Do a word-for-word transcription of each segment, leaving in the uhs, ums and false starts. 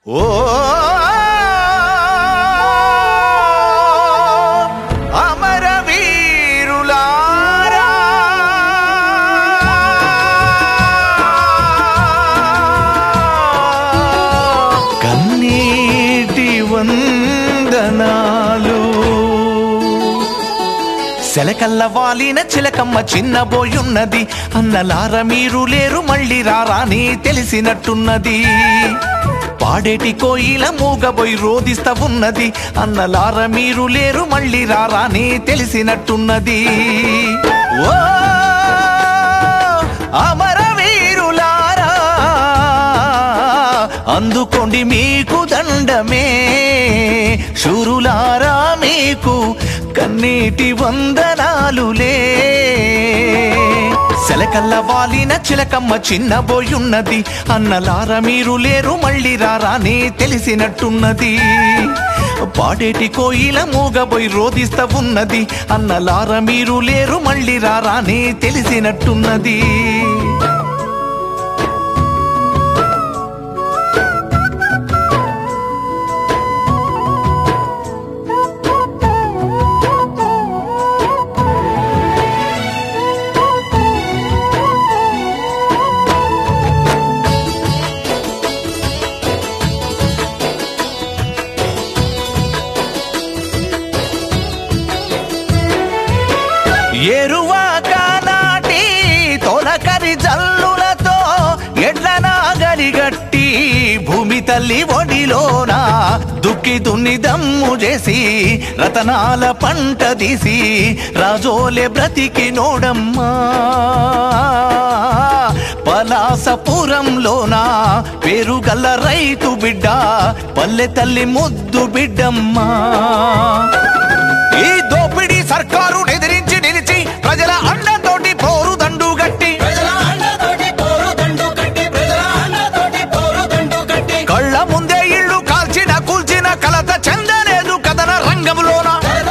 ఓ అమర వీరులారా కన్నీటి వందనాలు సెలకల్ల వాలిన చిలకమ్మ చిన్నబోయున్నది అన్నలార మీరు లేరు మళ్ళీ రారాని తెలిసినట్టున్నది పాడేటి కోయిల మూగబోయి రోదిస్తా ఉన్నది అన్నలార మీరు లేరు మళ్ళీ రారాని తెలిసినట్టున్నది ఓ అమర వీరులారా అందుకోండి మీకు దండమే శూరులారా మీకు కన్నీటి వందనాలులే సెలకల్ల వాలిన చిలకమ్మ చిన్నబోయున్నది అన్నలార మీరు లేరు మళ్ళీ రారాని తెలిసినట్టున్నది పాడేటి కోయిల మూగబోయి రోదిస్తా ఉన్నది అన్నలార మీరు లేరు మళ్ళీ రారాని తెలిసినట్టున్నది ఎరువాక నాటి తొలకరి జల్లులతో ఎడ్ల నాగలిగట్టి భూమి తల్లి ఒడిలోన దుక్కి దున్ని దమ్ము చేసి రతనాల పంట తీసి రాజోలే బ్రతికి నోడమ్మా పలాసపురంలోన పేరుగల్ల రైతు బిడ్డ పల్లె తల్లి ముద్దు బిడ్డమ్మా ఈ దోపిడీ సర్కారు ఎదిరించి నిలిచి ప్రజల అండతోటి పోరు దండు గట్టి కళ్ళ ముందే ఇళ్ళు కాల్చిన కూల్చిన కలత చెందలేదు కథన రంగంలోన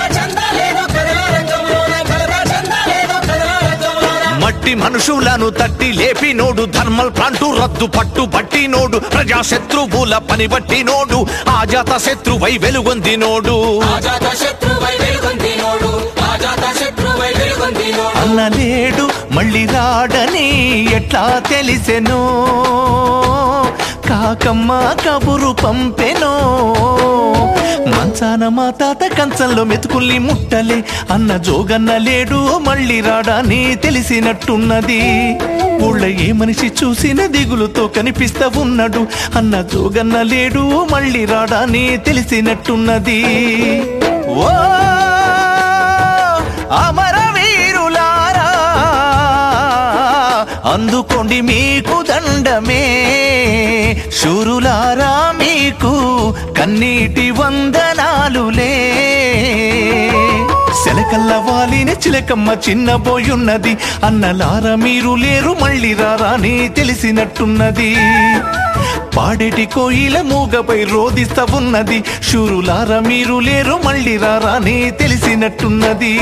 మట్టి మనుషులను తట్టి లేపి నోడు ధర్మల్ ప్లాంటు రద్దు పట్టు బట్టి నోడు ప్రజా శత్రువుల పని బట్టి నోడు ఆజాత శత్రువై వెలుగొంది నోడు అన్నలేడు మళ్ళీ రాడని ఎట్లా తెలిసెనో కాకమ్మ కబురు పంపెనో మంచాన మా తాత కంచంలో మెతుకుల్ని ముట్టలే అన్న జోగన్న లేడు మళ్ళీ రాడని తెలిసినట్టున్నది ఊళ్ళ ఏ మనిషి చూసిన దిగులుతో కనిపిస్తా ఉన్నాడు అన్న జోగన్న లేడు మళ్ళీ రాడని తెలిసినట్టున్నది ఓ అమర వీరులారా అందుకోండి మీకు దండమే శూరులారా మీకు కన్నీటి వందనాలులే సెలకల్ల వాలిన చిలకమ్మ చిన్నబోయున్నది అన్నలార మీరు లేరు మళ్ళీ రారాని తెలిసినట్టున్నది పాడేటి కోయిల మూగపై రోదిస్తా ఉన్నది శూరులార మీరు లేరు మళ్ళీ రారాని తెలిసినట్టున్నది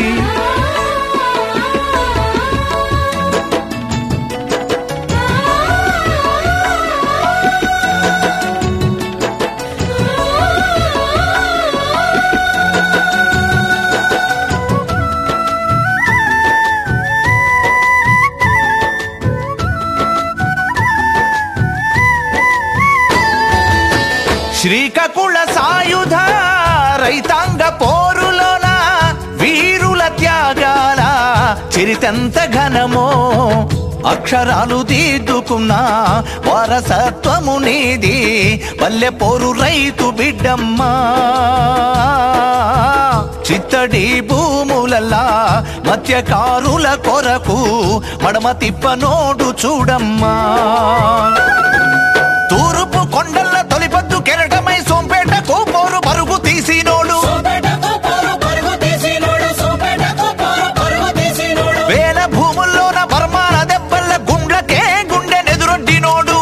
శ్రీకాకుళ సాయుధ రైతాంగ పోరులోన వీరుల త్యాగాల చరితంత ఘనమో అక్షరాలు దిద్దుకున్న వారసత్వము నీది పల్లె పోరు రైతు బిడ్డమ్మా చిత్తడి భూములల్లా మత్స్యకారుల కొరకు మడమ తిప్పనోడు చూడమ్మా తూర్పు కొండల తొలిపద్దు కెరటమై సోంపేటకు పోరు పరుగు తీసినోడు వేల భూముల్లోన బర్మాన దెబ్బల గుండ్లకే గుండె నెదురొడ్డినోడు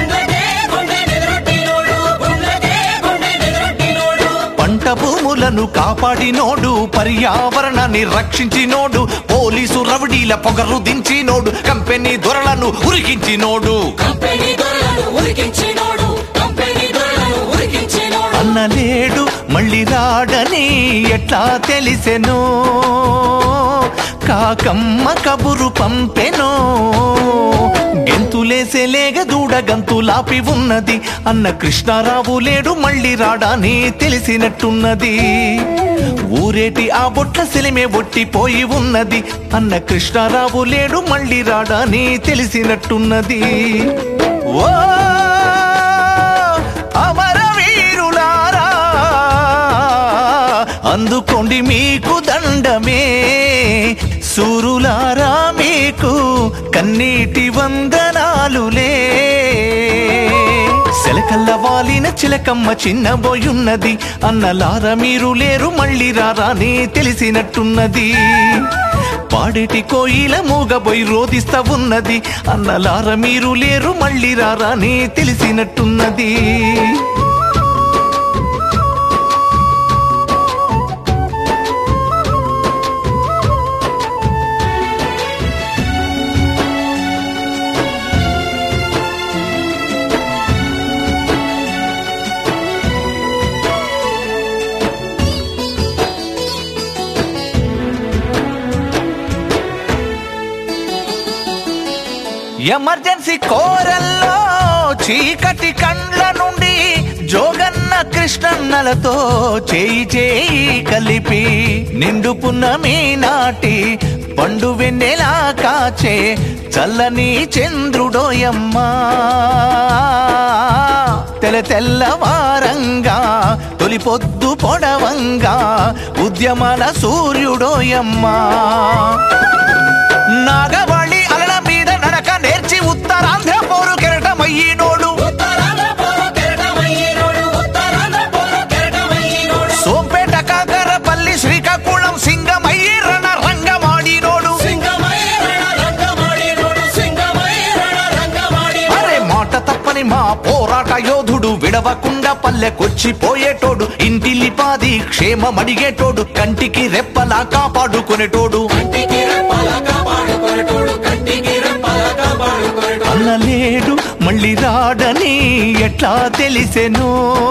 పంట భూములను కాపాడినోడు పర్యావరణాన్ని రక్షించినోడు పోలీసు రౌడీల పొగరు దించినోడు కంపెనీ దొరలను ఉరికించినోడు కంపెనీ దొరలను ఉరికించినోడు కంపెనీ దొరలను అన్నలేడు మళ్ళీ రాడని ఎట్లా తెలిసెనో కాకమ్మ కబురు పంపెనో గెంతులేసేలేగ దూడ గంతులాపి ఉన్నది అన్న కృష్ణారావు లేడు మళ్ళీ రాడని తెలిసినట్టున్నది ఊరేటి ఆ బొట్ల సెలిమే ఒట్టిపోయి ఉన్నది అన్న కృష్ణారావు లేడు మళ్ళీ రాడని తెలిసినట్టున్నది ఓ అమరవీరులారా అందుకోండి మీకు దండమే సూరులారా మీకు కన్నీటి వందనాలులే సెలకల్ల వాలిన చిలకమ్మ చిన్నబోయున్నది అన్నలార మీరు లేరు మళ్ళీ రారాని తెలిసినట్టున్నది పాడేటి కోయిల మూగబోయి రోదిస్తా ఉన్నది అన్నలార మీరు లేరు మళ్ళీ రారాని తెలిసినట్టున్నది ఎమర్జెన్సీ కోరల్లో చీకటి కండ్ల నుండి జోగన్న కృష్ణన్నలతో చేయి చేయి కలిపి నిండు పున్నమి నాటి పండు వెన్నెలా కాచే చల్లని చంద్రుడోయమ్మా తెల తెల్లవారంగా తొలి పొద్దు పొడవంగా ఉద్యమాల సూర్యుడోయమ్మా నాగవళి అలల మీద నడక నేర్చి ఉత్తరాంధ్ర పోరు కెరటమయ్యినోడు సోంపేట కాకరపల్లి శ్రీకాకుళం సింగమయ్యి రణ రంగమాడినోడు అరే మాట తప్పని మా పోరాట యోధుడు విడవకుండా పల్లెకొచ్చిపోయేటోడు ఇంటిల్లిపాది క్షేమమడిగేటోడు కంటికి రెప్పలా కాపాడుకునేటోడు అన్నలేడు మళ్ళీ రాడని ఎట్లా తెలిసెనో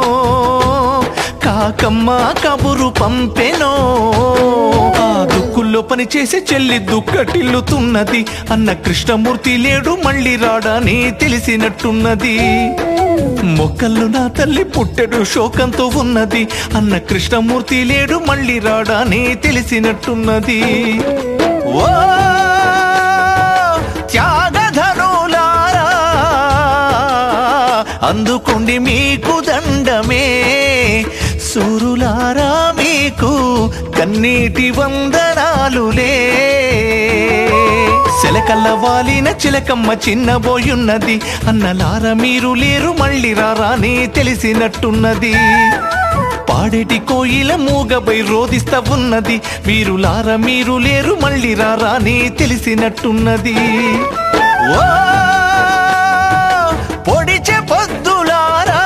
కాకమ్మ కబురు పంపెనో ఆ దుక్కుల్లో పని చేసే చెల్లి దుక్కటిల్లుతున్నది అన్న కృష్ణమూర్తి లేడు మళ్ళీ రాడని తెలిసినట్టున్నది మొక్కల్లో నా తల్లి పుట్టెడు శోకంతో ఉన్నది అన్న కృష్ణమూర్తి లేడు మళ్ళీ రాడని తెలిసినట్టున్నది ఓ త్యాగధనులారా అందుకోండి మీకు దండమే సూరులారా మీకు కన్నీటి వందనాలులే సెలకల్ల వాలిన చిలకమ్మ చిన్నబోయున్నది అన్నలార మీరు లేరు మళ్ళీ రారాని తెలిసినట్టున్నది పాడేటి కోయిల మూగబై రోదిస్తా ఉన్నది వీరులార మీరు లేరు మళ్ళీ రారాని తెలిసినట్టున్నది ఓ పొడిచే పొద్దులారా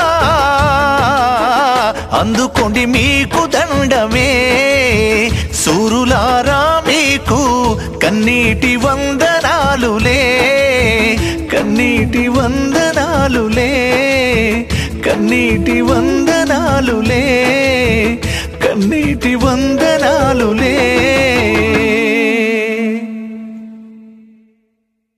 అందుకోండి మీకు దండమే సూరులారా మీకు కన్నీటి వందనాలులే కన్నీటి వందనాలులే కన్నీటి వందనాలులే కన్నీటి వందనాలులే